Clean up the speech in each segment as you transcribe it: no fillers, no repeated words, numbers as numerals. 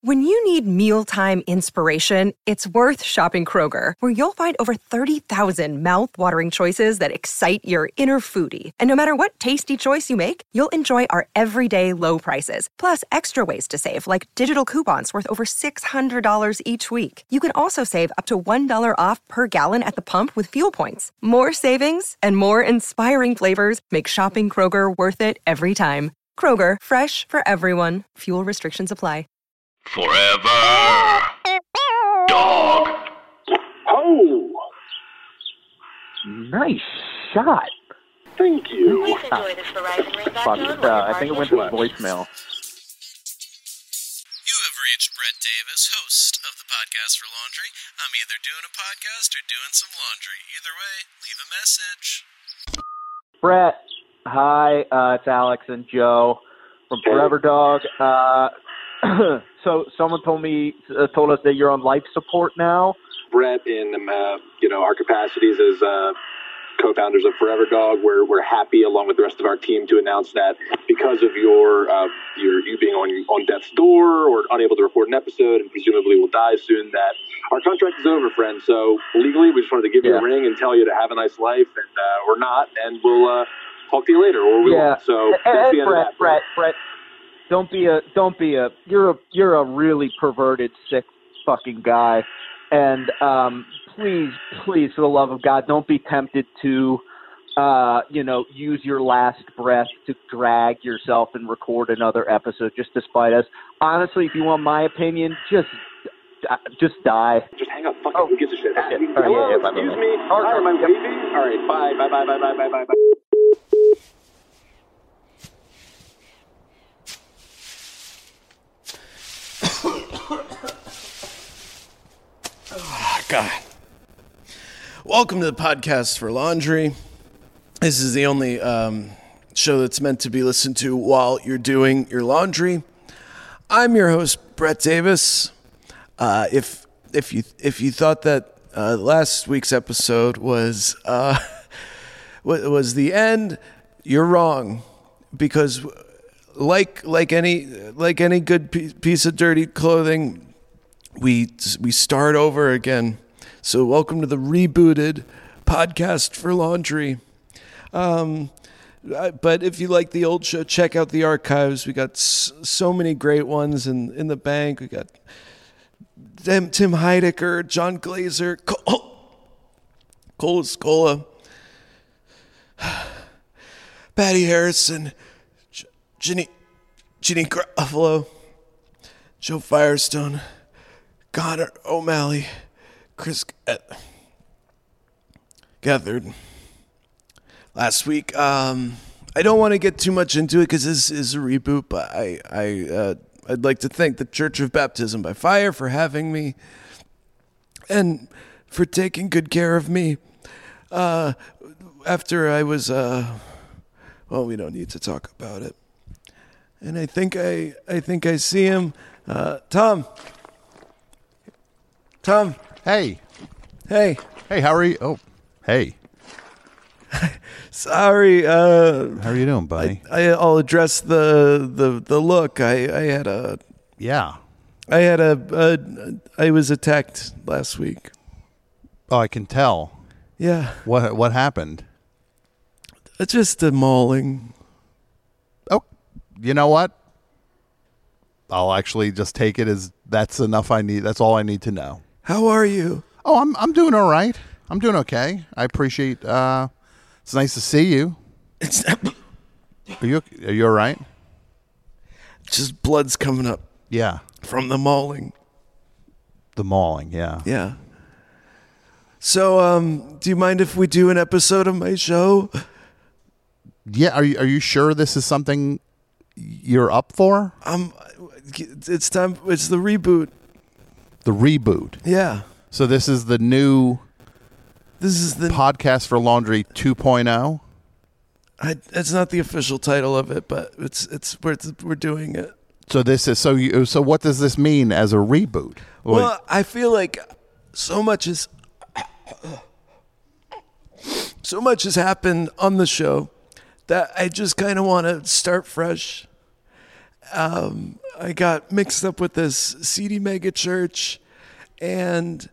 When you need mealtime inspiration, it's worth shopping Kroger, where you'll find over 30,000 mouth-watering choices that excite your inner foodie. And no matter what tasty choice you make, you'll enjoy our everyday low prices, plus extra ways to save, like digital coupons worth over $600 each week. You can also save up to $1 off per gallon at the pump with fuel points. More savings and more inspiring flavors make shopping Kroger worth it every time. Kroger, fresh for everyone. Fuel restrictions apply. Forever Dog. Oh, Nice shot. thank you. Please enjoy this Verizon ringback Fuck, tone while I your think it party went to is voicemail. You have reached Brett Davis, host of the Podcast for Laundry. I'm either doing a podcast or doing some laundry. Either way, leave a message. Brett, hi, it's Alex and Joe from Forever Dog. So someone told us that you're on life support now. Brett, in our capacities as co-founders of Forever Dog, we're happy, along with the rest of our team, to announce that because of you being on death's door or unable to record an episode and presumably will die soon, that our contract is over, friend. So legally, we just wanted to give you a ring and tell you to have a nice life, and or not, and we'll talk to you later, or we won't. So that's the end of that. Brett. Don't be a. You're a really perverted, sick fucking guy, and please, for the love of God, don't be tempted to, use your last breath to drag yourself and record another episode just to spite us. Honestly, if you want my opinion, just die. Just hang up. Fuck it. Who gives a shit? Excuse me. Hi, am I waving? All right. Bye. Oh, God. Welcome to the Podcast for Laundry. This is the only show that's meant to be listened to while you're doing your laundry. I'm your host, Brett Davis. If you thought that last week's episode was the end, you're wrong, because like any good piece of dirty clothing, we start over again. So welcome to the rebooted Podcast for Laundry. But if you like the old show, check out the archives. We got so many great ones in the bank. We got Tim Heidecker, John Glazer, Cole Escola, Patty Harrison, Ginny Garofalo, Joe Firestone, Connor O'Malley, Chris Gethard. Last week, I don't want to get too much into it because this is a reboot, but I'd like to thank the Church of Baptism by Fire for having me and for taking good care of me after I was, well, we don't need to talk about it. And I think I see him. Tom. Hey, how are you? Oh, hey. Sorry. How are you doing, buddy? I'll address the look. I was attacked last week. Oh, I can tell. Yeah. What happened? Just a mauling. Oh, you know what? I'll actually just take it as that's enough. That's all I need to know. How are you? Oh, I'm doing all right. I'm doing okay. I appreciate. It's nice to see you. Are you all right? Just blood's coming up. Yeah. From the mauling. The mauling. Yeah. Yeah. So, do you mind if we do an episode of my show? Yeah. Are you sure this is something you're up for? It's time. It's the reboot. The reboot. Yeah. So this is the new. This is the Podcast for Laundry 2.0. It's not the official title of it, but we're doing it. So this is so. What does this mean as a reboot? Well, I feel like so much has happened on the show that I just kind of want to start fresh. I got mixed up with this seedy mega church, and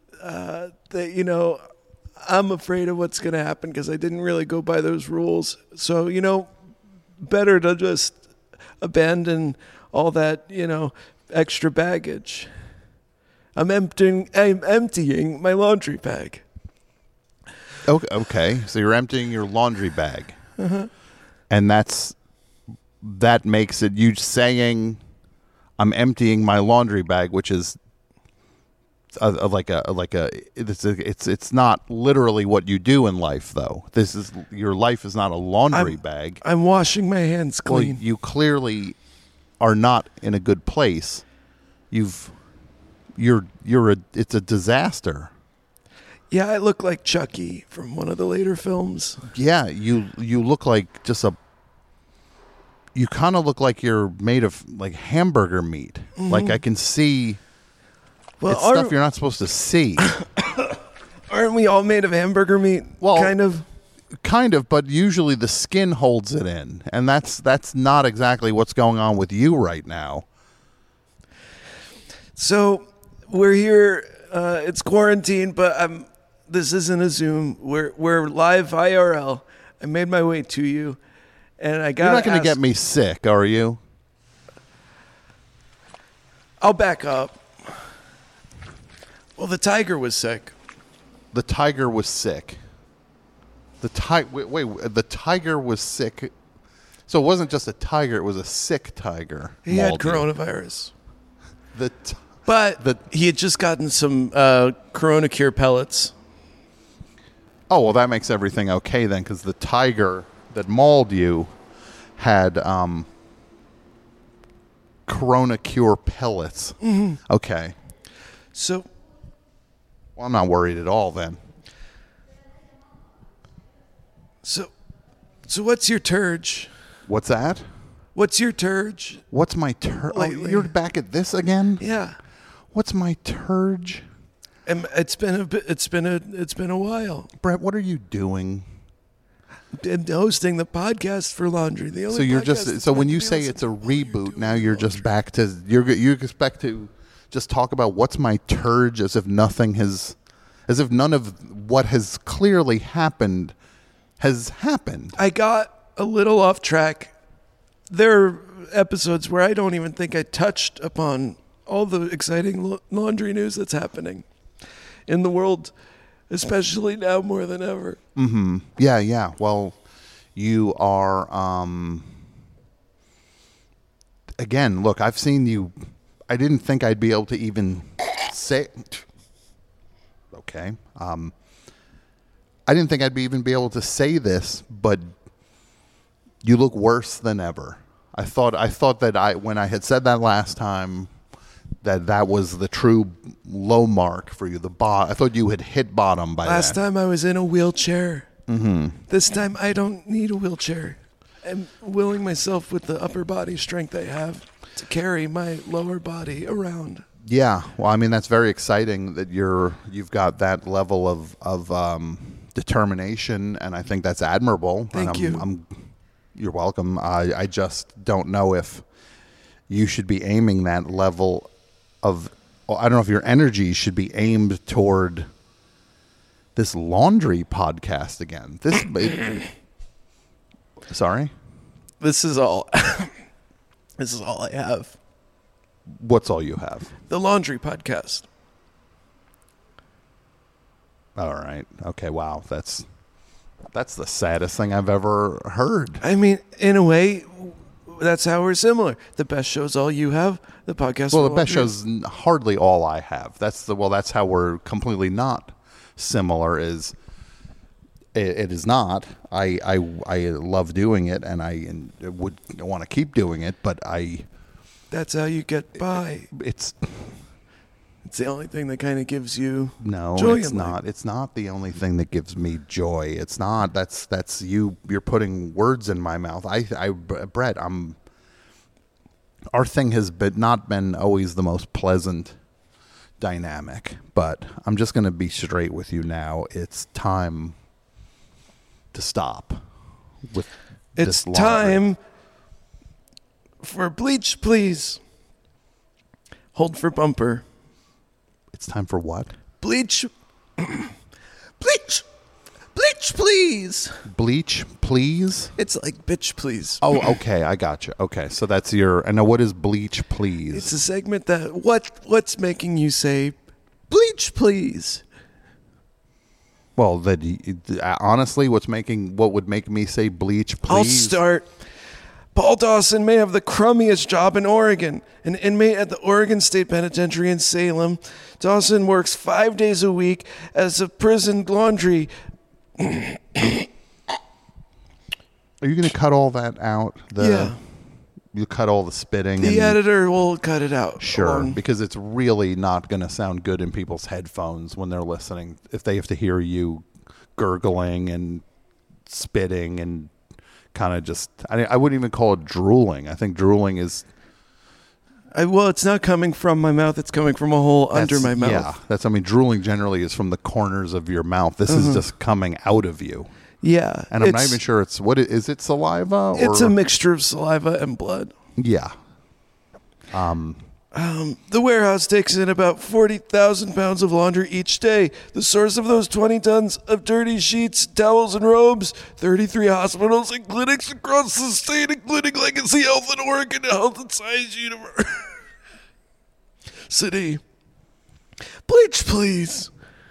I'm afraid of what's going to happen because I didn't really go by those rules. So, better to just abandon all that, extra baggage. I'm emptying my laundry bag. Okay, so you're emptying your laundry bag, and that makes it you saying, "I'm emptying my laundry bag," which is it's not literally what you do in life, though. Your life is not a laundry bag. I'm washing my hands clean. Well, you clearly are not in a good place. It's a disaster. Yeah, I look like Chucky from one of the later films. Yeah, you look like you kind of look like you're made of like hamburger meat. Mm-hmm. Like I can see it's stuff you're not supposed to see. Aren't we all made of hamburger meat? Well, kind of, but usually the skin holds it in, and that's not exactly what's going on with you right now. So we're here. It's quarantine, but this isn't a Zoom. We're live IRL. I made my way to you, and I got. You're not going to get me sick, are you? I'll back up. Well, the tiger was sick. The tiger was sick. The tiger was sick. So it wasn't just a tiger; it was a sick tiger. He had coronavirus. But he had just gotten some Corona Cure pellets. Oh, well, that makes everything okay then, because the tiger that mauled you had Corona Cure pellets. Mm-hmm. Okay. So, well, I'm not worried at all then. So what's your turge? What's that? What's your turge? What's my turge? Oh, you're back at this again? Yeah. What's my turge? It's been a while. Brett, what are you doing? I'm hosting the podcast for Laundry. So when you say it's a reboot, now you're just back to you expect to just talk about what's my turge as if none of what has clearly happened has happened. I got a little off track. There are episodes where I don't even think I touched upon all the exciting laundry news that's happening in the world, especially now more than ever. Mm-hmm. Yeah. Well, you are, again, look, I've seen you. I didn't think I'd be able to even say, okay. I didn't think I'd even be able to say this, but you look worse than ever. I thought that when I had said that last time, that was the true low mark for you. I thought you had hit bottom by last time I was in a wheelchair. Mm-hmm. This time I don't need a wheelchair. I'm willing myself with the upper body strength I have to carry my lower body around. Yeah, well, I mean that's very exciting that you've got that level of determination, and I think that's admirable. Thank you. You're welcome. I just don't know if you should be aiming that level of. I don't know if your energy should be aimed toward this laundry podcast again. Sorry? This is all. This is all I have. What's all you have? The laundry podcast. All right. Okay. Wow. That's the saddest thing I've ever heard. I mean, in a way, that's how we're similar. The best show's all you have. The podcast. Well, the best show's hardly all I have. That's how we're completely not similar. It is not. I love doing it, and I would want to keep doing it, but that's how you get by. It's the only thing that kind of gives you no. Joy It's not. Life. It's not the only thing that gives me joy. It's not. That's you. You're putting words in my mouth. Brett. Our thing has not been always the most pleasant dynamic, but I'm just going to be straight with you now. It's time to stop with it's this time for bleach, please. Hold for bumper. It's time for what? Bleach. Bleach. Bleach, please. Bleach, please? It's like bitch, please. Oh, okay. I got you. Okay, so that's your... And now what is bleach, please? It's a segment that... What's making you say, bleach, please? Well, honestly, what would make me say bleach, please? I'll start. Paul Dawson may have the crummiest job in Oregon. An inmate at the Oregon State Penitentiary in Salem. Dawson works 5 days a week as a prison laundry. Are you going to cut all that out? Yeah. You cut all the spitting? The editor will cut it out. Sure, because it's really not going to sound good in people's headphones when they're listening. If they have to hear you gurgling and spitting and kind of just... I wouldn't even call it drooling. I think drooling is... Well, it's not coming from my mouth. It's coming from a hole under my mouth. Yeah, drooling generally is from the corners of your mouth. This is just coming out of you. Yeah. And I'm not even sure it's... Is it saliva? It's a mixture of saliva and blood. Yeah. The warehouse takes in about 40,000 pounds of laundry each day. The source of those 20 tons of dirty sheets, towels, and robes, 33 hospitals and clinics across the state, including Legacy Health and Oregon Health and Science University. Bleach, please.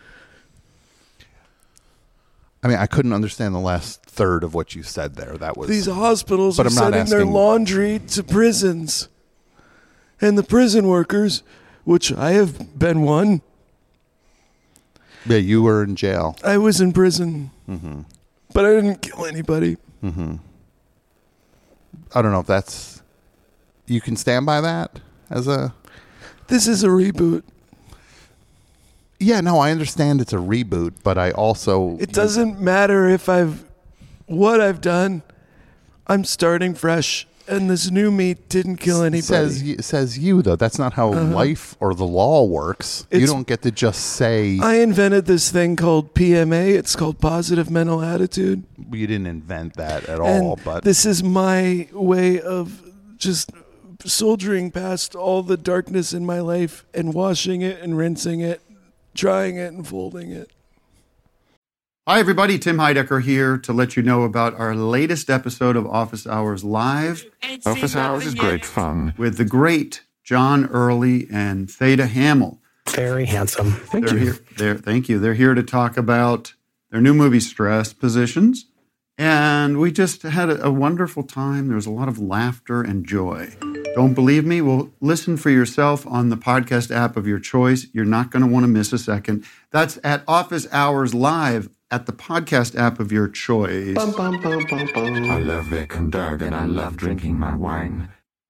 I mean, I couldn't understand the last third of what you said there. That was... These hospitals but are I'm not sending their asking... laundry to prisons. And the prison workers, which I have been one. Yeah, you were in jail. I was in prison. Mm-hmm. But I didn't kill anybody. Mm-hmm. I don't know if that's... You can stand by that as a... This is a reboot. Yeah, no, I understand it's a reboot, but I also... It doesn't matter what I've done. I'm starting fresh, and this new me didn't kill anybody. Says you, though. That's not how life or the law works. You don't get to just say... I invented this thing called PMA. It's called Positive Mental Attitude. You didn't invent that at and all, but... This is my way of just soldiering past all the darkness in my life and washing it and rinsing it, drying it and folding it. Hi, everybody. Tim Heidecker here to let you know about our latest episode of Office Hours Live. Office Hours is great fun. With the great John Early and Theda Hamill. Very handsome. Thank you. Thank you. They're here to talk about their new movie, Stress Positions. And we just had a wonderful time. There was a lot of laughter and joy. Don't believe me? Well, listen for yourself on the podcast app of your choice. You're not going to want to miss a second. That's at Office Hours Live at the podcast app of your choice. Bum, bum, bum, bum, bum. I love Vic and Doug, and I love drinking my wine.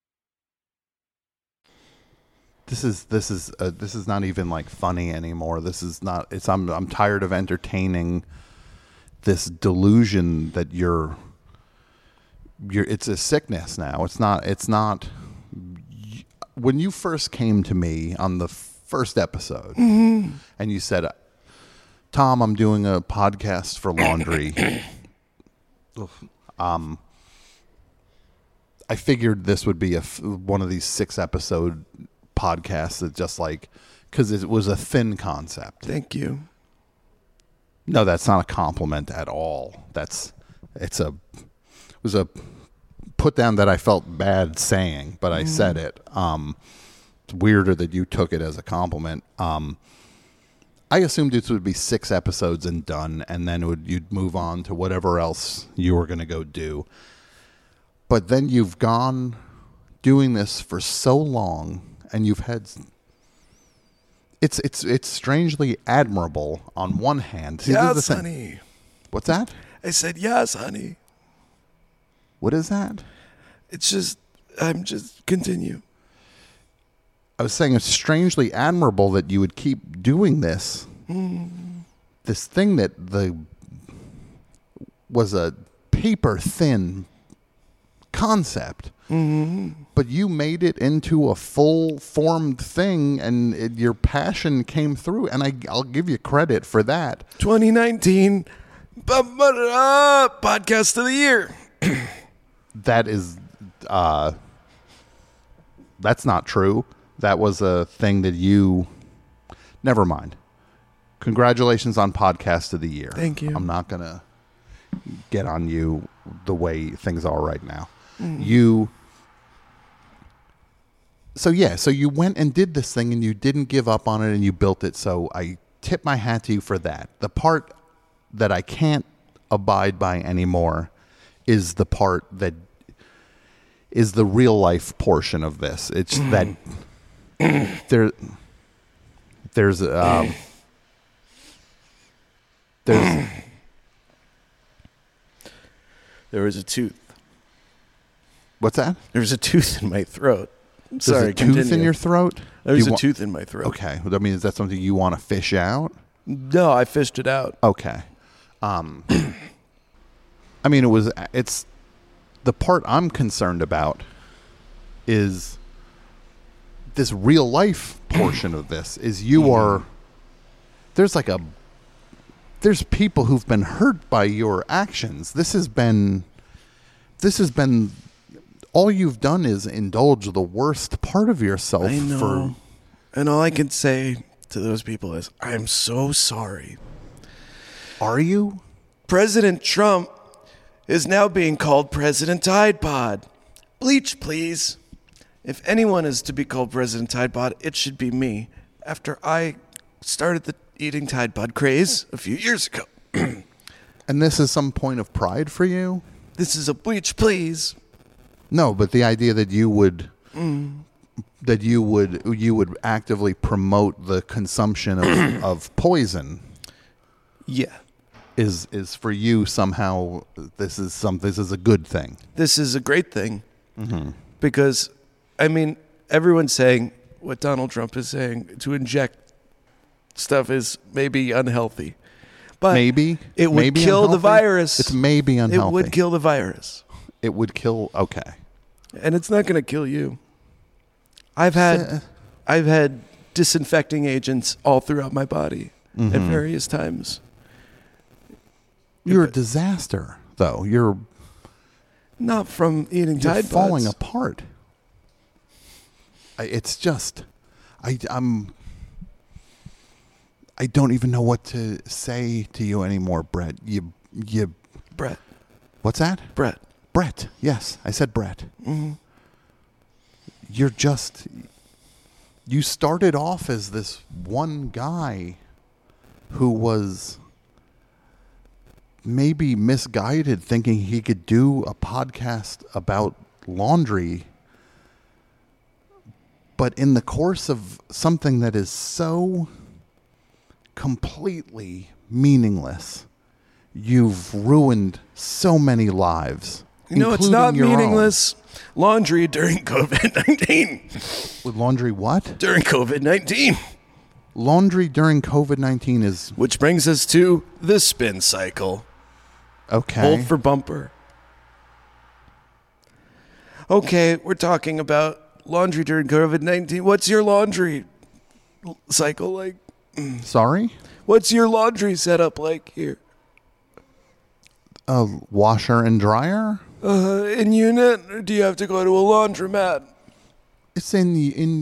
This is not even like funny anymore. This is not. I'm tired of entertaining this delusion that you're. It's a sickness now. It's not. When you first came to me on the first episode, and you said, "Tom, I'm doing a podcast for laundry." I figured this would be one of these 6-episode podcasts that just because it was a thin concept. Thank you. No, that's not a compliment at all. It was a put down that I felt bad saying, but I said it. It's weirder that you took it as a compliment. I assumed this would be 6 episodes and done, and then you'd move on to whatever else you were going to go do. But then you've gone doing this for so long, and you've had... It's strangely admirable on one hand. See, yes, honey. What's that? I said, yes, honey. What is that? Continue. I was saying it's strangely admirable that you would keep doing this. This thing that was a paper-thin concept. But you made it into a full-formed thing, and your passion came through, and I'll give you credit for that. 2019 podcast of the year. That is That's not true. That was a thing that you... Never mind. Congratulations on Podcast of the Year. Thank you. I'm not going to get on you the way things are right now. So you went and did this thing and you didn't give up on it and you built it. So I tip my hat to you for that. The part that I can't abide by anymore is the part that is the real life portion of this. It's that there was a tooth. What's that? There was a tooth in my throat. There's Sorry, a tooth continue. in your throat? There's a tooth in my throat. Okay. I mean, is that something you want to fish out? No, I fished it out. Okay. I mean, it's the part I'm concerned about is this real life portion of this is there's people who've been hurt by your actions. This has been all you've done is indulge the worst part of yourself. I know. And all I can say to those people is, I'm so sorry. Are you? President Trump is now being called President Tide Pod. Bleach, please. If anyone is to be called President Tide Pod, it should be me. After I started the eating Tide Pod craze a few years ago. And this is some point of pride for you? This is a bleach, please. No, but the idea that you would actively promote the consumption of poison, yeah, is for you somehow. This is a good thing. This is a great thing, because, I mean, everyone's saying what Donald Trump is saying, to inject stuff is maybe unhealthy, but maybe it would kill the virus. It's maybe unhealthy. It would kill the virus. It would kill. Okay. And it's not going to kill you. I've had disinfecting agents all throughout my body at various times. You're a disaster, though. You're not from eating Tide Pods. Falling apart. It's just, I don't even know what to say to you anymore, Brett. Brett. What's that? Brett. Brett. Yes, I said Brett. Mm-hmm. You started off as this one guy who was maybe misguided, thinking he could do a podcast about laundry. But in the course of something that is so completely meaningless, you've ruined so many lives. You know, it's not meaningless. Laundry during COVID-19. With laundry what? During COVID-19. Laundry during COVID-19 is... Which brings us to the spin cycle. Okay. Hold for bumper. Okay, we're talking about laundry during COVID-19. What's your laundry cycle like? Sorry? What's your laundry setup like here? A washer and dryer? In unit, or do you have to go to a laundromat? It's in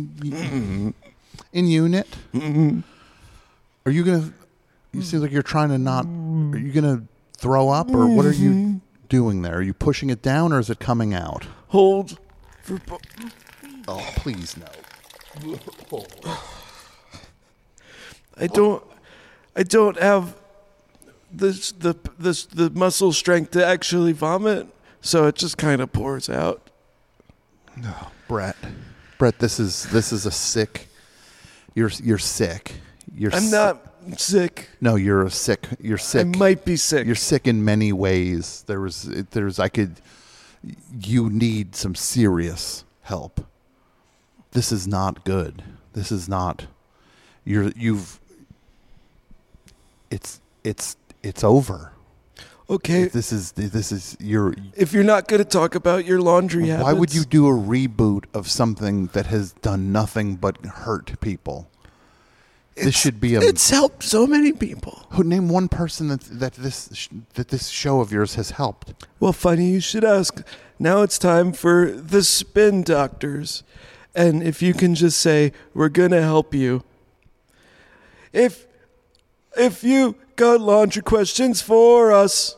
unit. Mm-hmm. Are you gonna? You seem like you're trying to not. Are you gonna throw up, or what are you doing there? Are you pushing it down, or is it coming out? Hold for. Oh, please no. I don't have the muscle strength to actually vomit, so it just kind of pours out. No, Brett, this is a sick. You're sick. I'm not sick. No, you're sick. You're sick. I might be sick. You're sick in many ways. You need some serious help. This is not good. This is not. It's over. Okay. This is your. If you're not going to talk about your laundry habits, why would you do a reboot of something that has done nothing but hurt people? This should be It's helped so many people. Name one person that this show of yours has helped. Well, funny you should ask. Now it's time for the Spin Doctors. And if you can just say, we're going to help you. If you got laundry questions for us.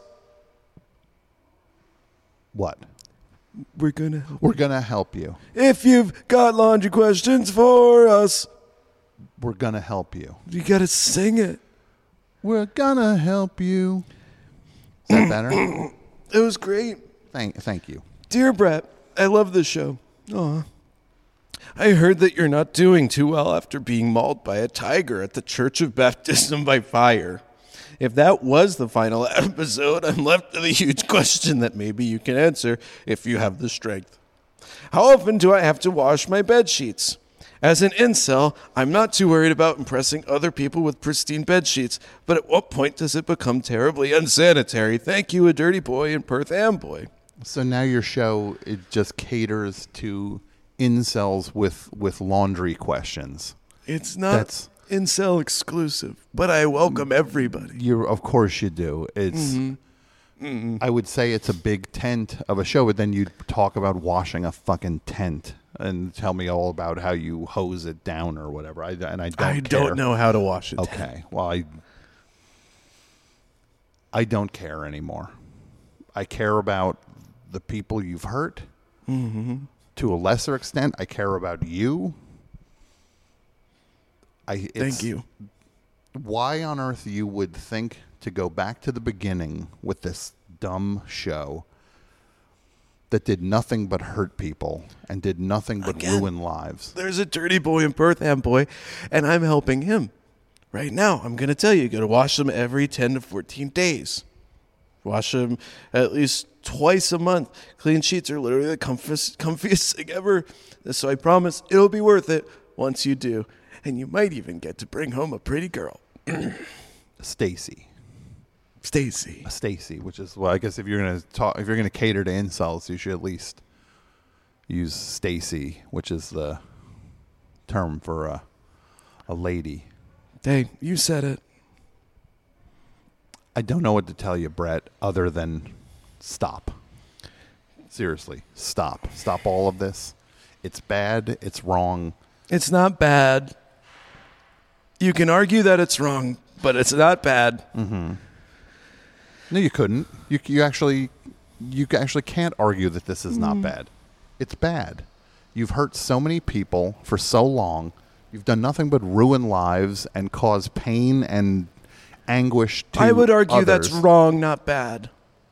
What? We're going to help you. If you've got laundry questions for us. We're going to help you. You got to sing it. We're going to help you. Is that better? It was great. Thank you. Dear Brett, I love this show. Aw. I heard that you're not doing too well after being mauled by a tiger at the Church of Baptism by Fire. If that was the final episode, I'm left with a huge question that maybe you can answer if you have the strength. How often do I have to wash my bed sheets? As an incel, I'm not too worried about impressing other people with pristine bed sheets, but at what point does it become terribly unsanitary? Thank you, a dirty boy in Perth Amboy. So now your show, it just caters to incels with laundry questions. It's not incel exclusive, but I welcome everybody. Of course you do. It's I would say it's a big tent of a show, but then you'd talk about washing a fucking tent and tell me all about how you hose it down or whatever. I don't know how to wash it. Okay. Well, I don't care anymore. I care about the people you've hurt. Mm-hmm. To a lesser extent, I care about you. Thank you. Why on earth you would think to go back to the beginning with this dumb show that did nothing but hurt people and did nothing but ruin lives? There's a dirty boy in Perth Amboy, and I'm helping him. Right now, I'm going to tell you got to wash them every 10 to 14 days. Wash them at least twice a month. Clean sheets are literally the comfiest thing ever. So I promise it'll be worth it once you do. And you might even get to bring home a pretty girl. Stacy, which is, well, I guess if you're going to cater to incels, you should at least use Stacy, which is the term for a lady. Hey, you said it. I don't know what to tell you, Brett, other than stop. Seriously, stop. Stop all of this. It's bad. It's wrong. It's not bad. You can argue that it's wrong, but it's not bad. Mm-hmm. No, you couldn't. You actually can't argue that this is not bad. It's bad. You've hurt so many people for so long. You've done nothing but ruin lives and cause pain and anguish to I would argue others. That's wrong, not bad.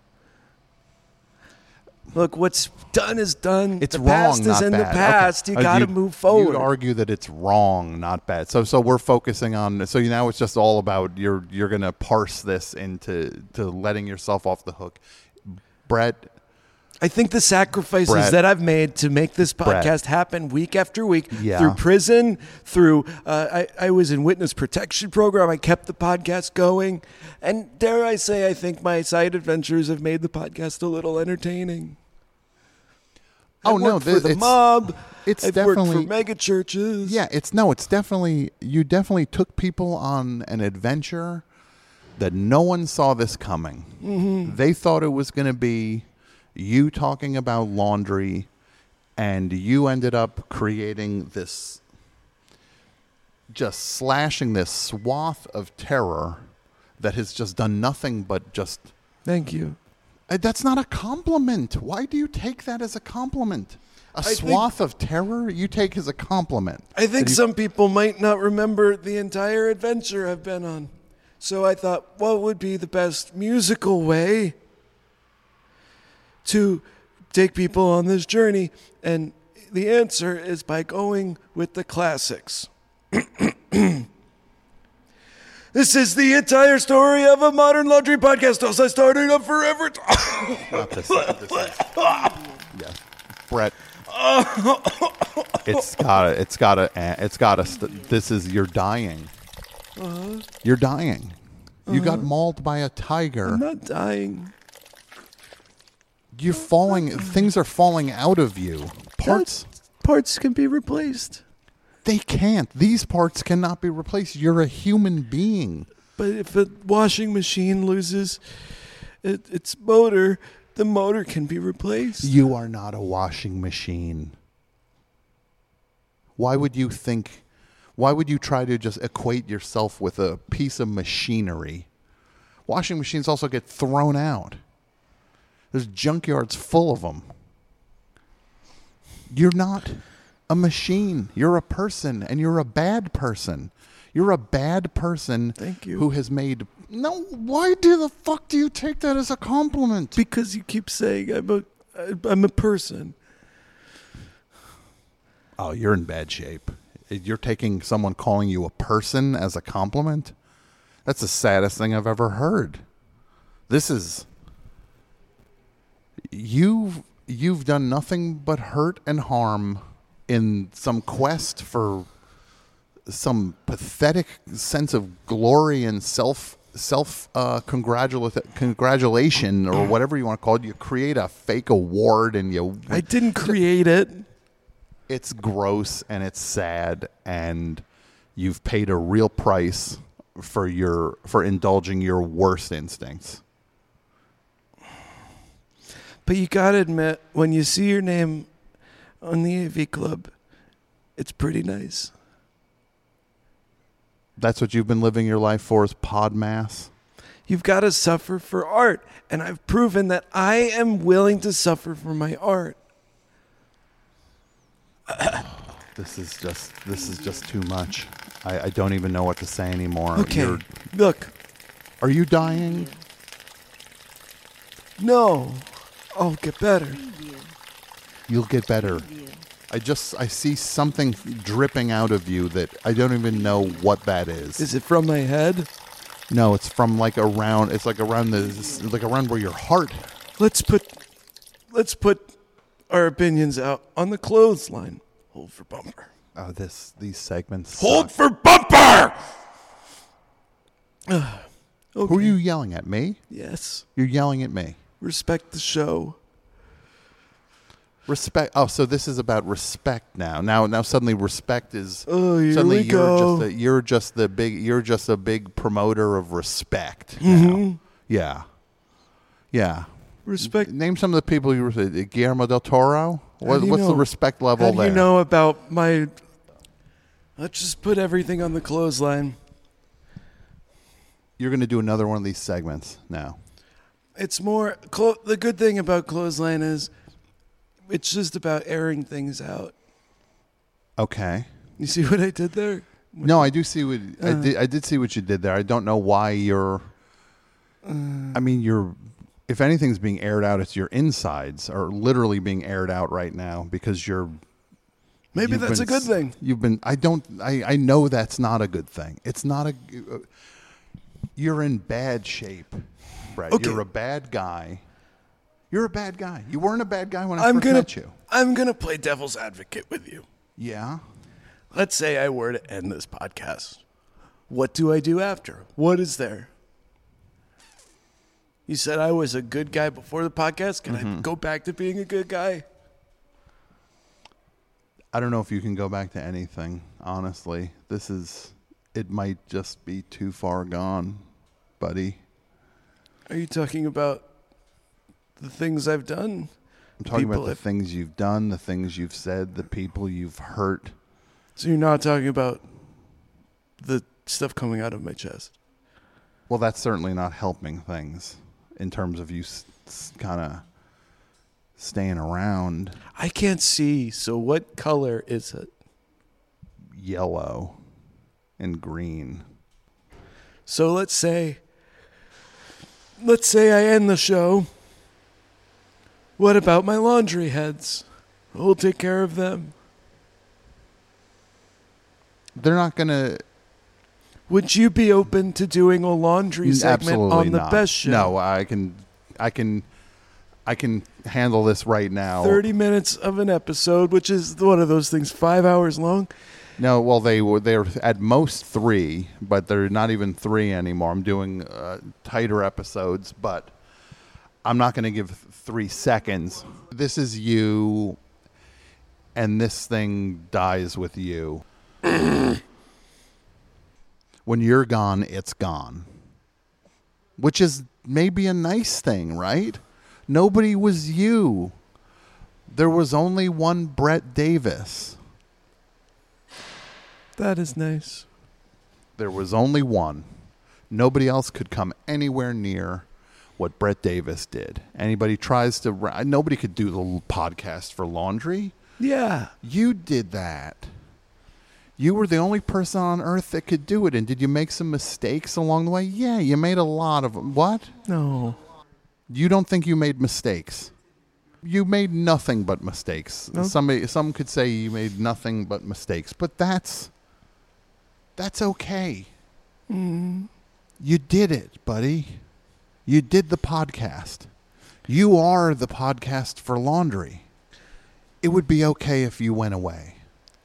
Look, what's done is done. It's the wrong, past not is in bad. the past. Okay. You got to move forward. You would argue that it's wrong, not bad. So we're focusing on. So now it's just all about you're going to parse this into letting yourself off the hook, Brett. I think the sacrifices that I've made to make this podcast happen week after week through prison, through I was in witness protection program. I kept the podcast going, and dare I say, I think my side adventures have made the podcast a little entertaining. Oh no, for the mob. It's I've definitely worked for mega churches. Yeah, it's definitely you definitely took people on an adventure that no one saw this coming. Mm-hmm. They thought it was going to be you talking about laundry, and you ended up creating this, just slashing this swath of terror that has just done nothing but just. Thank you. That's not a compliment. Why do you take that as a compliment? A swath of terror you take as a compliment. I think some people might not remember the entire adventure I've been on. So I thought, what would be the best musical way to take people on this journey? And the answer is by going with the classics. This is the entire story of a modern laundry podcast. Also, I started up forever. Not this. Yeah, Brett. It's gotta. This is you're dying. You're dying. You got mauled by a tiger. I'm not dying. You're falling. Things are falling out of you. Parts can be replaced. They can't. These parts cannot be replaced. You're a human being. But if a washing machine loses its motor, the motor can be replaced. You are not a washing machine. Why would you try to just equate yourself with a piece of machinery? Washing machines also get thrown out. There's junkyards full of them. You're not a machine. You're a person, and you're a bad person. You're a bad person. Thank you. Who has made... No, why the fuck do you take that as a compliment? Because you keep saying I'm a person. Oh, you're in bad shape. You're taking someone calling you a person as a compliment? That's the saddest thing I've ever heard. This is... You've done nothing but hurt and harm in some quest for some pathetic sense of glory and congratulation or whatever you want to call it. You create a fake award and you... I didn't create it. It's gross and it's sad, and you've paid a real price for indulging your worst instincts. But you gotta admit, when you see your name on the AV Club, it's pretty nice. That's what you've been living your life for, is Podmass? You've got to suffer for art, and I've proven that I am willing to suffer for my art. This is just too much. I don't even know what to say anymore. Okay, look. Are you dying? No. I'll get better. You'll get better. I see something dripping out of you that I don't even know what that is. Is it from my head? No, it's from around. It's around around where your heart. Let's put our opinions out on the clothesline. Hold for bumper. Oh, these segments. Hold for bumper. Okay. Who are you yelling at? Me? Yes. You're yelling at me. Respect the show. Respect. Oh, so this is about respect now. Now suddenly respect is. Oh, here suddenly we go. You're just a big promoter of respect. Mm-hmm. Now. Yeah. Respect. Name some of the people you were. Guillermo del Toro. What's the respect level there? How do you know about my? Let's just put everything on the clothesline. You're going to do another one of these segments now. It's more the good thing about clothesline is it's just about airing things out. Okay. You see what I did there? No, I do see what I did see what you did there. I don't know why you're. I mean, if anything's being aired out, it's your insides are literally being aired out right now because you're. Maybe that's a good thing. I know that's not a good thing. It's not a. You're in bad shape, Brett. Okay. You're a bad guy. You're a bad guy. You weren't a bad guy when I first met you. I'm going to play devil's advocate with you. Yeah? Let's say I were to end this podcast. What do I do after? What is there? You said I was a good guy before the podcast. Can I go back to being a good guy? I don't know if you can go back to anything, honestly. It might just be too far gone, buddy. Are you talking about the things I've done? I'm talking about the things you've done, the things you've said, the people you've hurt. So you're not talking about the stuff coming out of my chest? Well, that's certainly not helping things in terms of you kind of staying around. I can't see, so what color is it? Yellow and green. So let's say I end the show. What about my laundry heads? Who'll take care of them? They're not going to... Would you be open to doing a laundry segment on the best show? No, I can handle this right now. 30 minutes of an episode, which is one of those things 5 hours long. No, well, they're at most 3, but they're not even 3 anymore. I'm doing tighter episodes, but I'm not going to give 3 seconds. This is you, and this thing dies with you. When you're gone, it's gone. Which is maybe a nice thing, right? Nobody was you. There was only one Brett Davis. That is nice. There was only one. Nobody else could come anywhere near what Brett Davis did. Anybody tries to... Nobody could do the podcast for laundry. Yeah. You did that. You were the only person on earth that could do it. And did you make some mistakes along the way? Yeah, you made a lot of them. What? No. You don't think you made mistakes? You made nothing but mistakes. No. Some could say you made nothing but mistakes, but that's okay. Mm. You did it, buddy. You did the podcast. You are the podcast for laundry. It would be okay if you went away.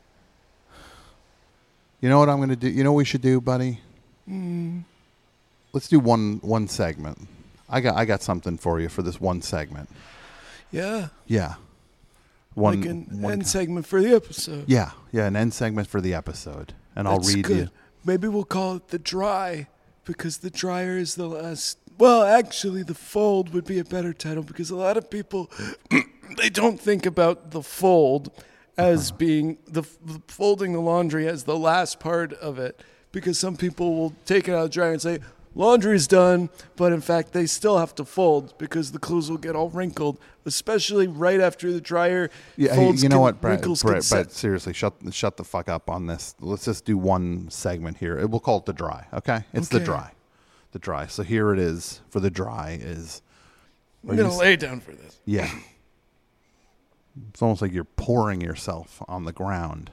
You know what I'm going to do? You know what we should do, buddy? Let's do one segment. I got something for you for this one segment. Yeah. Yeah. Like an end segment for the episode. Yeah, an end segment for the episode. And I'll read good. you. Maybe we'll call it the dry, because the dryer is the last. Well, actually, the fold would be a better title, because a lot of people, they don't think about the fold as being the folding the laundry as the last part of it, because some people will take it out of the dryer and say, laundry's done, but in fact they still have to fold because the clothes will get all wrinkled, especially right after the dryer. Yeah, you know what, Brett, seriously, shut the fuck up on this. Let's just do one segment here. We'll call it the dry, okay? It's okay. The dry. So here it is for the dry is... I'm going to lay down for this. Yeah. It's almost like you're pouring yourself on the ground.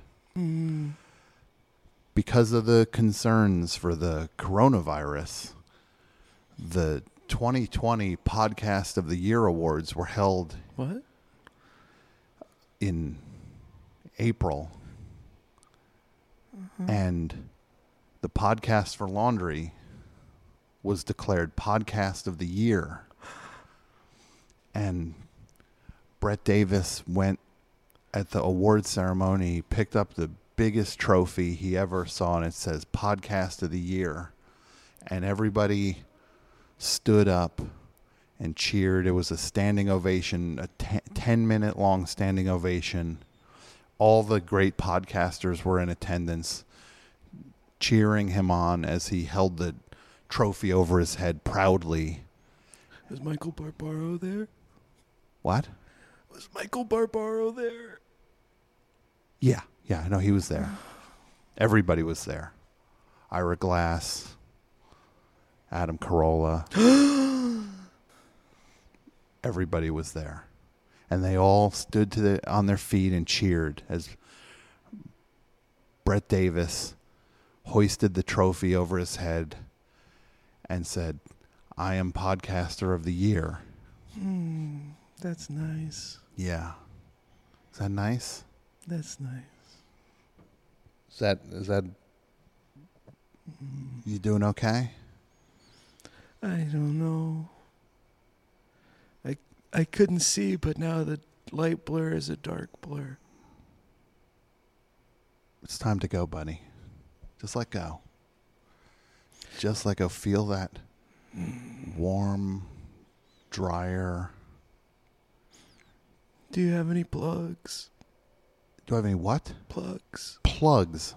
Because of the concerns for the coronavirus, the 2020 Podcast of the Year Awards were held in April. And the Podcast for Laundry was declared Podcast of the Year. And Brett Davis went at the award ceremony, picked up the biggest trophy he ever saw, and it says Podcast of the Year. And everybody stood up and cheered. It was a standing ovation, a 10-minute long standing ovation. All the great podcasters were in attendance, cheering him on as he held the trophy over his head proudly. Was Michael Barbaro there? What? Was Michael Barbaro there? Yeah, I know he was there. Everybody was there. Ira Glass, Adam Carolla. Everybody was there. And they all stood on their feet and cheered as Brett Davis hoisted the trophy over his head and said, "I am Podcaster of the Year." That's nice. Yeah. Is that nice? That's nice. Is that you doing okay? I don't know. I couldn't see, but now the light blur is a dark blur. It's time to go, buddy. Just let go. Just let go. Feel that warm, dryer. Do you have any plugs? Do I have any what? Plugs. Plugs.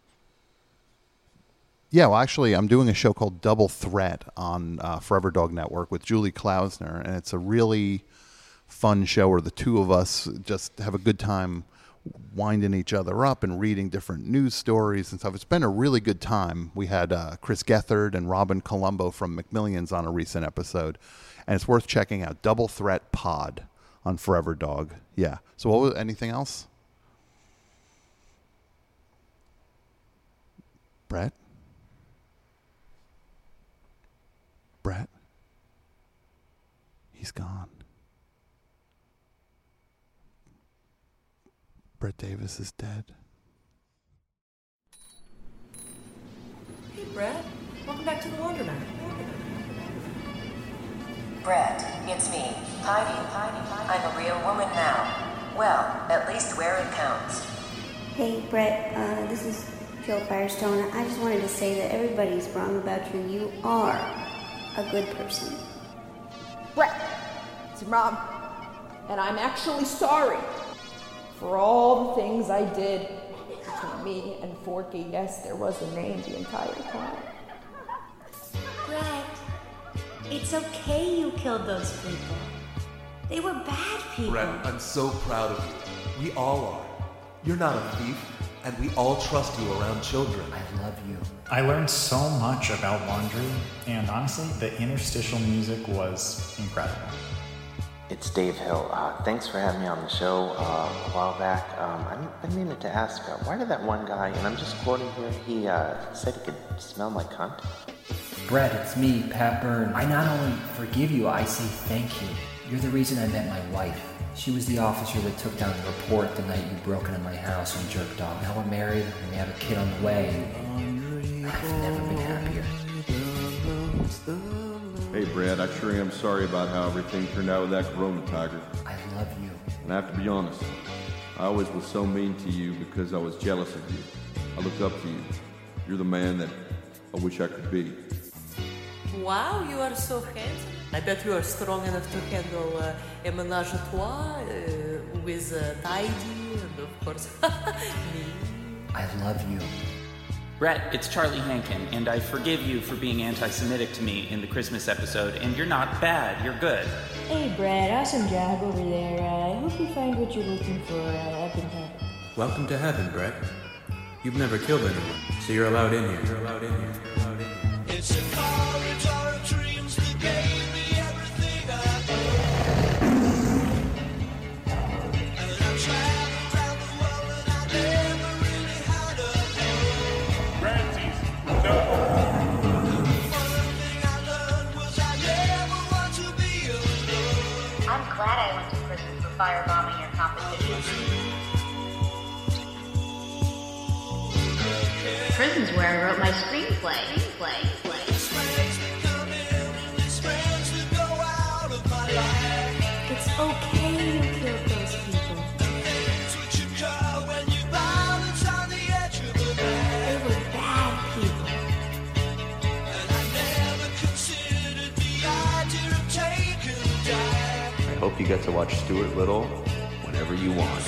Yeah, well, actually, I'm doing a show called Double Threat on Forever Dog Network with Julie Klausner, and it's a really fun show where the two of us just have a good time winding each other up and reading different news stories and stuff. It's been a really good time. We had Chris Gethard and Robin Colombo from McMillions on a recent episode, and it's worth checking out. Double Threat Pod on Forever Dog. Yeah. So what was anything else? Brett? He's gone. Brett Davis is dead. Hey, Brett. Welcome back to the laundromat. Brett, it's me, Heidi. I'm a real woman now. Well, at least where it counts. Hey, Brett. This is Jill Firestone. I just wanted to say that everybody's wrong about you. You are a good person. Brett, it's your mom. And I'm actually sorry for all the things I did between me and Forky. Yes, there was a name the entire time. Brett, it's okay you killed those people. They were bad people. Brett, I'm so proud of you. We all are. You're not a thief, and we all trust you around children. I love you. I learned so much about laundry, and honestly, the interstitial music was incredible. It's Dave Hill. Thanks for having me on the show a while back. I've been meaning to ask, why did that one guy, and I'm just quoting here, he said he could smell my cunt? Brett, it's me, Pat Byrne. I not only forgive you, I say thank you. You're the reason I met my wife. She was the officer that took down the report the night you broke into my house and jerked off. Now we're married, and we have a kid on the way, and I've never been happier. Hey, Brad, I sure am sorry about how everything turned out with that Corona Tiger. I love you. And I have to be honest, I always was so mean to you because I was jealous of you. I looked up to you. You're the man that I wish I could be. Wow, you are so handsome. I bet you are strong enough to handle a menage a trois with Tidy and, of course, me. I love you. Brett, it's Charlie Hankin, and I forgive you for being anti-Semitic to me in the Christmas episode, and you're not bad, you're good. Hey Brett, awesome job over there. I hope you find what you're looking for up in heaven. Welcome to heaven, Brett. You've never killed anyone, so you're allowed in here. You're allowed in here. You're allowed in here. It's a corridor of dreams that gave me everything I own. And I traveled around the world and I never really had a home. Ramses, no. One thing I learned was I never want to be alone. I'm glad I went to prison for firebombing your competition. Prison's where I wrote my screenplay. It's okay you killed those people. They were bad people. I hope you get to watch Stuart Little whenever you want.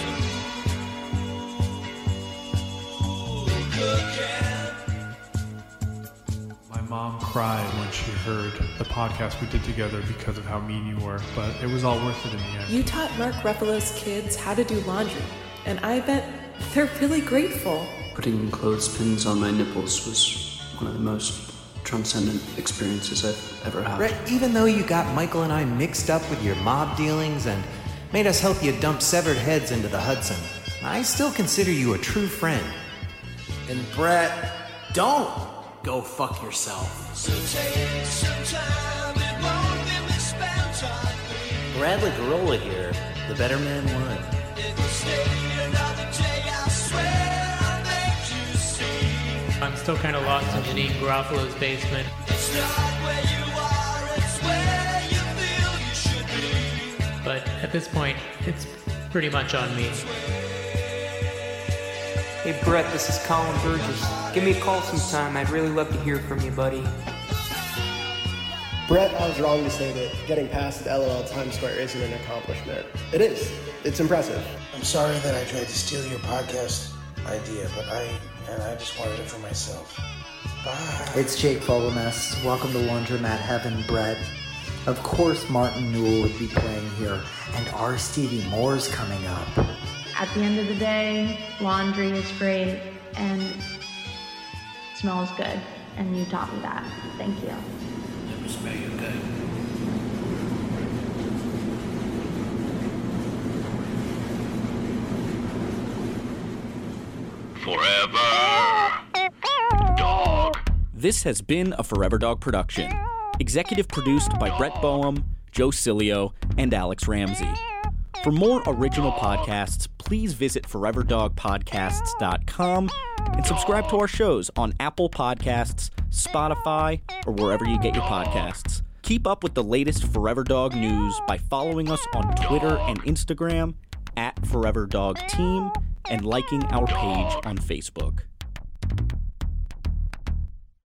My mom cried when she heard the podcast we did together because of how mean you were, but it was all worth it in the end. You taught Mark Ruffalo's kids how to do laundry, and I bet they're really grateful. Putting clothespins on my nipples was one of the most transcendent experiences I've ever had. Brett, even though you got Michael and I mixed up with your mob dealings and made us help you dump severed heads into the Hudson, I still consider you a true friend. And Brett, don't go fuck yourself. So take some time, it won't be misspent on me. Bradley Garola here, the better man won. It will stay another day, I swear I'll make you see. I'm still kind of lost in Janine Garofalo's basement. It's not where you are, it's where you feel you should be. But at this point, it's pretty much on me. Hey Brett, this is Colin Burgess. Give me a call sometime. I'd really love to hear from you, buddy. Brett, I was wrong to say that getting past the LOL Times Square isn't an accomplishment. It is. It's impressive. I'm sorry that I tried to steal your podcast idea, but I just wanted it for myself. Bye. It's Jake Fogelnest. Welcome to Laundromat Heaven, Brett. Of course Martin Newell would be playing here, and R. Stevie Moore's coming up. At the end of the day, laundry is great and smells good, and you taught me that. Thank you. Never smell you good. Forever Dog. This has been a Forever Dog production. Executive produced by Brett Boehm, Joe Cilio, and Alex Ramsey. For more original podcasts, please visit foreverdogpodcasts.com and subscribe to our shows on Apple Podcasts, Spotify, or wherever you get your podcasts. Keep up with the latest Forever Dog news by following us on Twitter and Instagram @ForeverDogTeam and liking our page on Facebook.